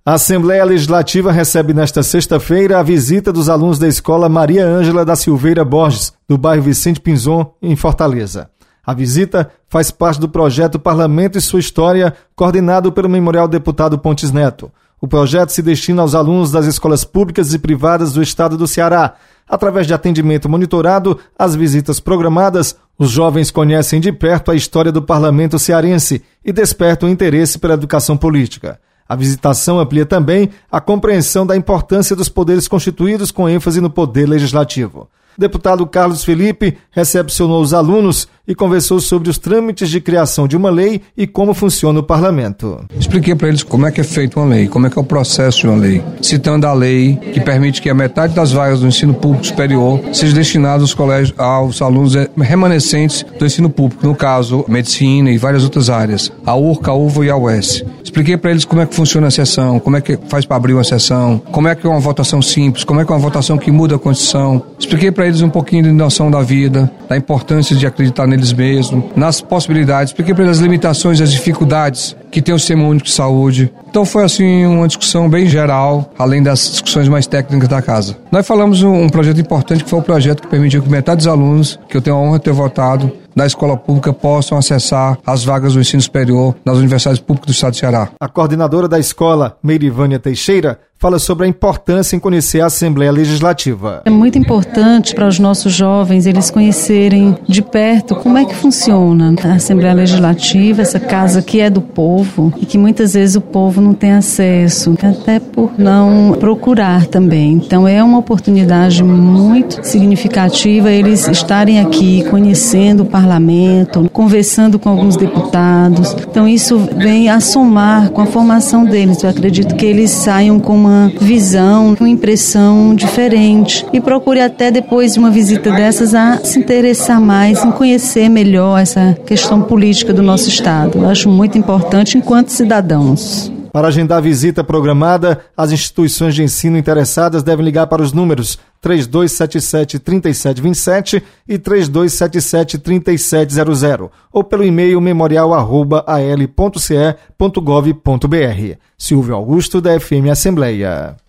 A Assembleia Legislativa recebe nesta sexta-feira a visita dos alunos da Escola Maria Ângela da Silveira Borges, do bairro Vicente Pinzon, em Fortaleza. A visita faz parte do projeto Parlamento e Sua História, coordenado pelo Memorial Deputado Pontes Neto. O projeto se destina aos alunos das escolas públicas e privadas do estado do Ceará. Através de atendimento monitorado, as visitas programadas, os jovens conhecem de perto a história do parlamento cearense e despertam interesse pela educação política. A visitação amplia também a compreensão da importância dos poderes constituídos com ênfase no poder legislativo. O deputado Carlos Felipe recepcionou os alunos e conversou sobre os trâmites de criação de uma lei e como funciona o parlamento. Expliquei para eles como é que é feita uma lei, como é que é o processo de uma lei, citando a lei que permite que a metade das vagas do ensino público superior seja destinada aos colégios, aos alunos remanescentes do ensino público, no caso, medicina e várias outras áreas, a URCA, a UVA e a UES. Expliquei para eles como é que funciona a sessão, como é que faz para abrir uma sessão, como é que é uma votação simples, como é que é uma votação que muda a Constituição. Expliquei para eles um pouquinho de noção da vida, da importância de acreditar neles mesmos, nas possibilidades. Expliquei para eles as limitações, as dificuldades que tem o Sistema Único de Saúde. Então foi assim uma discussão bem geral, além das discussões mais técnicas da casa. Nós falamos um projeto importante, que foi o projeto que permitiu que metade dos alunos, que eu tenho a honra de ter votado, da escola pública possam acessar as vagas do ensino superior nas universidades públicas do estado do Ceará. A coordenadora da escola, Meirivânia Teixeira, fala sobre a importância em conhecer a Assembleia Legislativa. É muito importante para os nossos jovens eles conhecerem de perto como é que funciona a Assembleia Legislativa, essa casa que é do povo e que muitas vezes o povo não tem acesso, até por não procurar também. Então é uma oportunidade muito significativa eles estarem aqui conhecendo o parlamento, conversando com alguns deputados. Então isso vem a somar com a formação deles. Eu acredito que eles saiam com uma visão, uma impressão diferente e procure até depois de uma visita dessas a se interessar mais em conhecer melhor essa questão política do nosso estado. Eu acho muito importante enquanto cidadãos. Para agendar a visita programada, as instituições de ensino interessadas devem ligar para os números 3277-3727 e 3277-3700 ou pelo e-mail memorial@al.ce.gov.br. Silvio Augusto, da FM Assembleia.